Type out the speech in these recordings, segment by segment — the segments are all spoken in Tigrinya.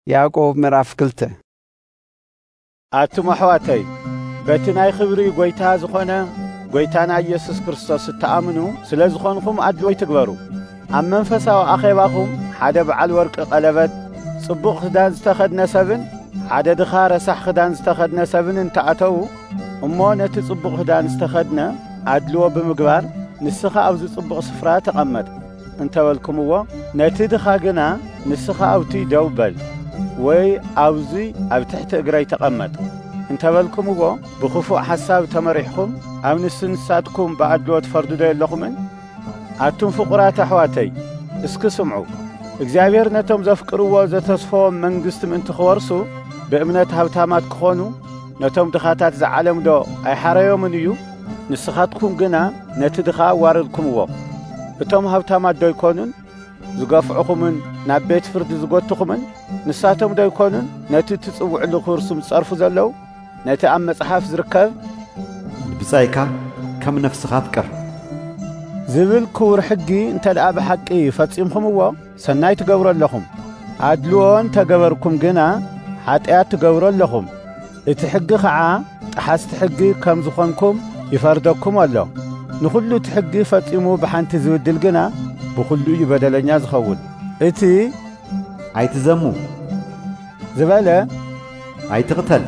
ያዕቆብ ምዕራፍ 2 አቱም አሕዋተይ በቲ ናይ ክብሪ ጎይታ ዝኾነ ጎይታና ኢየሱስ ክርስቶስ ተኣምኑ ስለ ዝኾንኩም ኣድልዎ ትግበሩ። ኣብ መንፈሳዊ ኣኼባኹም ሓደ በዓል ወርቂ ቀለበት ጽቡቕ ክዳን ዝተኸድነ ሰብን ሓደ ድኻ ረሳሕ ክዳን ዝተኸድነ ሰብን እንተኣተዉ እሞ ነቲ ጽቡቕ ክዳን ዝተኸድነ ኣድልዎ ብምግባር ንስኻ ኣብዚ ጽቡቕ ስፍራ ተቐመጥ እንተበልኩምዎ ነቲ ድኻ ግና ንስኻ ኣብቲ ደው በል ወይ ኣብዚ ኣብ ትሕቲ እግረይ ተቐመጥ እንተበልኩምዎ ብኽፉእ ሓሳብ ተመሪሕኩም ኣብ ንስንሳትኩም ብኣድልዎ ትፈርዱ ዶ የለኹምን? ኣቱም ፍቑራት ኣሕዋተይ እስኪ ስምዑ። እግዚአብሔር ነቶም ዘፍቅርዎ ዘተስፈዎም መንግሥቲ ምእንቲ ክወርሱ ብእምነት ሃብታማት ክኾኑ ነቶም ድኻታት ዝዓለም ዶ ኣይሓረዮምን እዩ? ንስኻትኩም ግና ነቲ ድኻ ዋረድኩምዎ። እቶም ሃብታማት ዶ ይኮኑን? ዝገፍዑኹምን ናብ ቤት ፍርዲ ዝጐትኹምን ንሳቶም ዶ ይኮኑን? ነቲ ትጽውዕሉ ክርሱም ዝጸርፉ ዘለዉ ነቲ ኣብ መጽሓፍ ዝርከብ ብጻይካ ከም ነፍስኻ ፍቅር ዝብል ክቡር ሕጊ እንተ ደኣ ብሓቂ ፈጺምኩምዎ ሰናይ ትገብሩ ኣለኹም። ኣድልዎን ተገበርኩም ግና ኃጢአት ትገብሩ ኣለኹም። እቲ ሕጊ ኸዓ ጠሓስቲ ሕጊ ከም ዝኾንኩም ይፈርደኩም ኣሎ። ንኹሉ እቲ ሕጊ ፈጺሙ ብሓንቲ ዝብድል ግና ብኹሉ እዩ በደለኛ ዝኸውን። እቲ ኣይትዘሙ ዝበለ ኣይትቕተል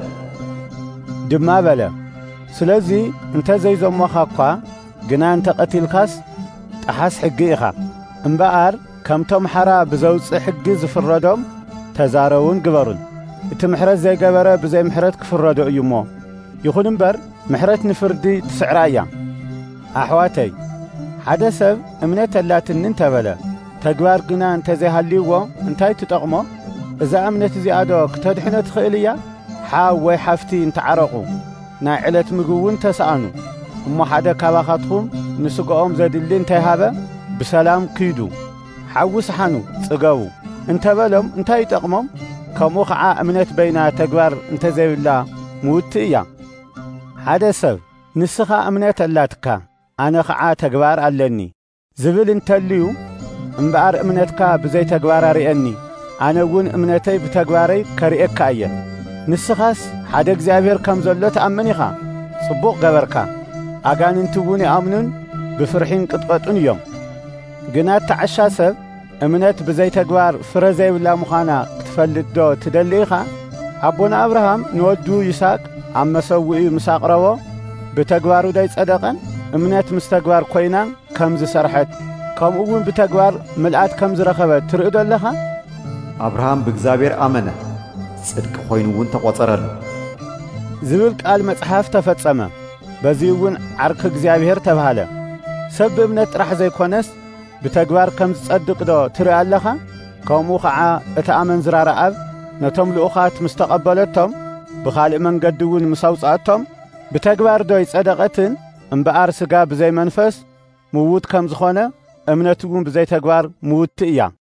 ድማ በለ። ስለዚ እንተ ዘይዘሞኻ እኳ ግና እንተ ቐቲልካስ ጠሓስ ሕጊ ኢኻ እምበኣር ከምቶም ሓራ ብዘውፅእ ሕጊ ዝፍረዶም ተዛረውን ግበሩን። እቲ ምሕረት ዘይገበረ ብዘይ ምሕረት ክፍረዶ እዩ እሞ። ይኹን እምበር ምሕረት ንፍርዲ ትስዕራ እያ። ኣሕዋተይ ሓደ ሰብ እምነት ኣላትኒ እንተበለ ተግባር ግና እንተ ዘይሃልይዎ እንታይ ትጠቕሞ? እዛ እምነት እዚኣ ዶ ክተድሕነ ትኽእል እያ? ሓው ወይ ሓፍቲ እንተዓረቑ ናይ ዕለት ምግውን ተሰኣኑ እሞ ሓደ ካባኻትኩም ንስግኦም ዘድሊ እንተይሃበ ብሰላም ክይዱ ሓዊ ሰሓኑ ጽገቡ እንተበሎም እንታይ ይጠቕሞም? ከምኡ ኸዓ እምነት በይና ተግባር እንተ ዘይብላ ምውቲ እያ። ሓደ ሰብ ንስኻ እምነት ኣላትካ ኣነ ኸዓ ተግባር ኣለኒ ዝብል እንተልዩ እምበኣር እምነትካ ብዘይ ተግባር ርአኒ ኣነውን እምነተይ ብተግባረይ ከርኤካ እየ። ንስኻስ ሓደ እግዚአብሔር ከም ዘሎ ተኣምን ኢኻ፣ ጽቡቕ ገበርካ። ኣጋንንቲውን ይኣምኑን ብፍርሒን ቅጥቀጡን እዮም። ግና እተዓሻ ሰብ እምነት ብዘይ ተግባር ፍረ ዘይብላ ምዃና ክትፈልጥ ዶ ትደሊ ኢኻ? ኣቦና ኣብርሃም ንወዱ ይስሐቅ ኣብ መሰዊኡ ምስ ኣቕረቦ ብተግባሩ ዶ ይጸደቐን? እምነት ምስ ተግባር ኮይና ከም ዝሰርሐት ከምኡውን ብተግባር ምልኣት ከም ዝረኸበት ትርኢ ዶ ኣለኻ? ኣብርሃም ብእግዚአብሔር ኣመነ ጽድቂ ኾይኑውን ተቖጸረሉ ዝብል ቃል መጽሓፍ ተፈጸመ። በዚህውን ዓርኪ እግዚአብሔር ተባሃለ። ሰብ ብእምነት ጥራሕ ዘይኮነስ ብተግባር ከም ዝጸድቕ ዶ ትርኢ ኣለኻ? ከምኡ ኸዓ እቲ ኣመንዝራ ረኣብ ነቶም ልኡኻት ምስ ተቐበለቶም ብኻልእ መንገዲውን ምስ ኣውጻእቶም ብተግባር ዶ ይጸደቐትን? እምበኣር ሥጋ ብዘይ መንፈስ ምውት ከም ዝኾነ እምነትውን ብዘይ ተግባር ምውቲ እያ።